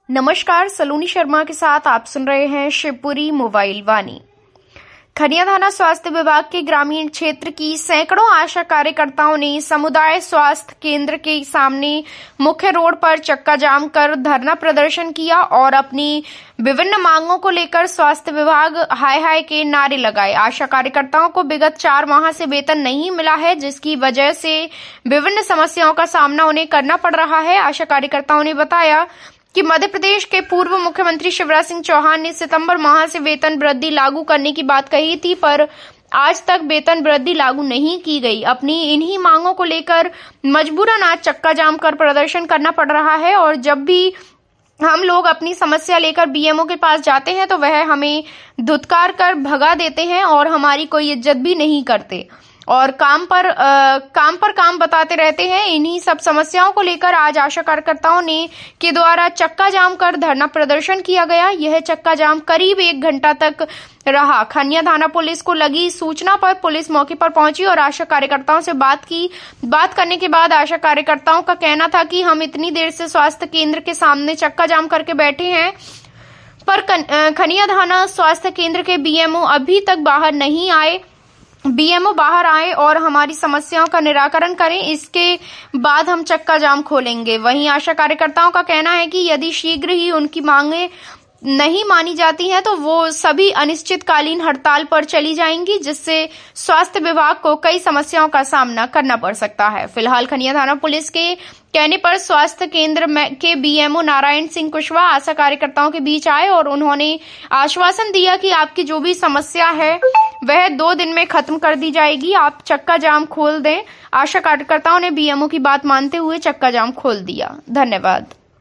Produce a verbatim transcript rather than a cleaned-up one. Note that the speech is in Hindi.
नमस्कार, सलोनी शर्मा के साथ आप सुन रहे हैं शिवपुरी मोबाइल वाणी। खनिया थाना स्वास्थ्य विभाग के ग्रामीण क्षेत्र की सैकड़ों आशा कार्यकर्ताओं ने समुदाय स्वास्थ्य केंद्र के सामने मुख्य रोड पर चक्का जाम कर धरना प्रदर्शन किया और अपनी विभिन्न मांगों को लेकर स्वास्थ्य विभाग हाय हाय के नारे लगाए। आशा कार्यकर्ताओं को विगत चार माह से वेतन नहीं मिला है, जिसकी वजह से विभिन्न समस्याओं का सामना उन्हें करना पड़ रहा है। आशा कार्यकर्ताओं ने बताया कि मध्य प्रदेश के पूर्व मुख्यमंत्री शिवराज सिंह चौहान ने सितंबर माह से वेतन वृद्धि लागू करने की बात कही थी, पर आज तक वेतन वृद्धि लागू नहीं की गई। अपनी इन्हीं मांगों को लेकर मजबूरन आज चक्का जाम कर प्रदर्शन करना पड़ रहा है और जब भी हम लोग अपनी समस्या लेकर बीएमओ के पास जाते हैं तो वह हमें धुतकार कर भगा देते हैं और हमारी कोई इज्जत भी नहीं करते और काम पर आ, काम पर काम बताते रहते हैं। इन्हीं सब समस्याओं को लेकर आज आशा कार्यकर्ताओं ने के द्वारा चक्का जाम कर धरना प्रदर्शन किया गया। यह चक्का जाम करीब एक घंटा तक रहा। खनिया थाना पुलिस को लगी सूचना पर पुलिस मौके पर पहुंची और आशा कार्यकर्ताओं से बात की। बात करने के बाद आशा कार्यकर्ताओं का कहना था कि हम इतनी देर से स्वास्थ्य केंद्र के सामने चक्का जाम करके बैठे हैं, पर खनिया थाना स्वास्थ्य केंद्र के बीएमओ अभी तक बाहर नहीं आए। बीएमओ बाहर आए और हमारी समस्याओं का निराकरण करें, इसके बाद हम चक्का जाम खोलेंगे। वहीं आशा कार्यकर्ताओं का कहना है कि यदि शीघ्र ही उनकी मांगें नहीं मानी जाती हैं तो वो सभी अनिश्चितकालीन हड़ताल पर चली जाएंगी, जिससे स्वास्थ्य विभाग को कई समस्याओं का सामना करना पड़ सकता है। फिलहाल खनिया थाना पुलिस के कहने पर स्वास्थ्य केंद्र के बीएमओ नारायण सिंह कुशवाहा आशा कार्यकर्ताओं के बीच आए और उन्होंने आश्वासन दिया कि आपकी जो भी समस्या है वह दो दिन में खत्म कर दी जाएगी, आप चक्का जाम खोल दें। आशा कार्यकर्ताओं ने बीएमओ की बात मानते हुए चक्का जाम खोल दिया। धन्यवाद।